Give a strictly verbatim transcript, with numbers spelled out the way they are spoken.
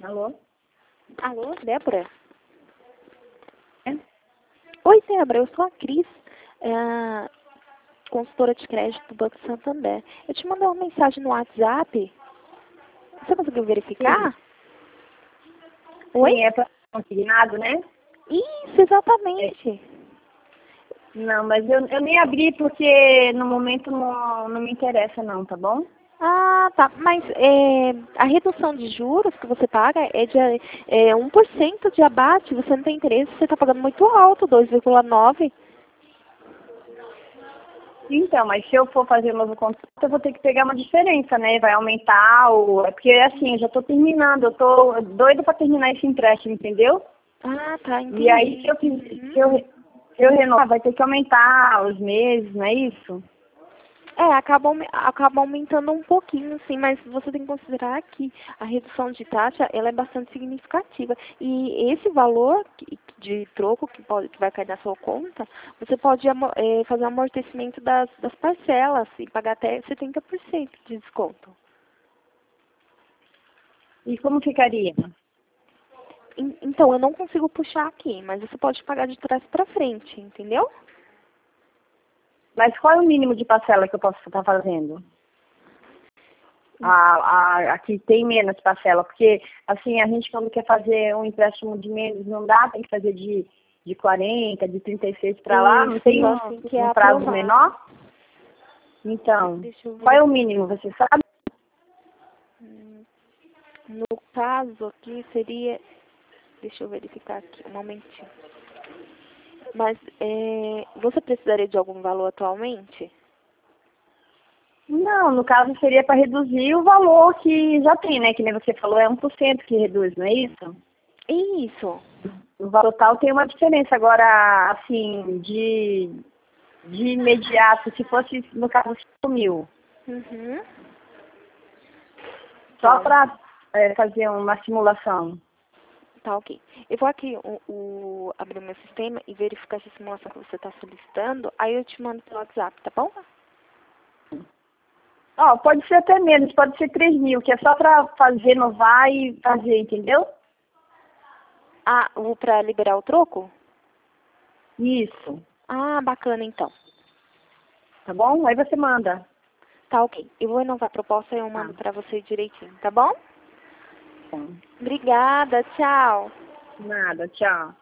Alô? Alô, Débora? É? Oi, Débora, eu sou a Cris, é, consultora de crédito do Banco Santander. Eu te mandei uma mensagem no WhatsApp. Você conseguiu verificar? Sim. Oi? Sim, é para consignado, né? Isso, exatamente. Não, mas eu, eu nem abri porque no momento não, não me interessa não, tá bom? Ah, tá. Mas é, a redução de juros que você paga é de é, um por cento de abate. Você não tem interesse, você está pagando muito alto, dois vírgula nove por cento. Então, mas se eu for fazer um novo contrato, eu vou ter que pegar uma diferença, né? Vai aumentar o... É porque, assim, eu já tô terminando, eu tô doida para terminar esse empréstimo, entendeu? Ah, tá, entendi. E aí, se eu, fiz- se eu, se eu renovar, vai ter que aumentar os meses, não é isso? É, acaba, aume- acaba aumentando um pouquinho, sim, mas você tem que considerar que a redução de taxa, ela é bastante significativa. E esse valor que- de troco que, pode, que vai cair na sua conta, você pode amo- eh, fazer um amortecimento das, das parcelas e pagar até setenta por cento de desconto. E como ficaria? En- Então, eu não consigo puxar aqui, mas você pode pagar de trás para frente, entendeu? Mas qual é o mínimo de parcela que eu posso estar fazendo? A, a, a que tem menos parcela, porque assim, a gente quando quer fazer um empréstimo de menos, não dá, tem que fazer de, de quarenta, de trinta e seis para lá, não Isso, tem só um, assim que é um prazo aprovado. menor? Então, Deixa eu qual é ver. o mínimo, você sabe? Hum, No caso aqui seria. Deixa eu verificar aqui, um momentinho. Mas é, você precisaria de algum valor atualmente? Não, no caso seria para reduzir o valor que já tem, né? Que nem você falou, é um por cento que reduz, não é isso? Isso. O valor total tem uma diferença. Agora, assim, de, de imediato, se fosse, no caso, cinco mil, Uhum. só Tá, para é, fazer uma simulação. tá ok. Eu vou aqui o, o- abrir o meu sistema e verificar essa simulação que você está solicitando. Aí eu te mando pelo WhatsApp, tá bom? Ó, pode ser até menos, pode ser três mil, que é só para fazer, renovar e fazer, entendeu? Ah, o pra liberar o troco? Isso, Ah, bacana então. tá bom? Aí você manda. Tá ok. Eu vou renovar a proposta e eu Tá mando pra você direitinho, tá bom? bom. Obrigada, tchau. Nada, tchau.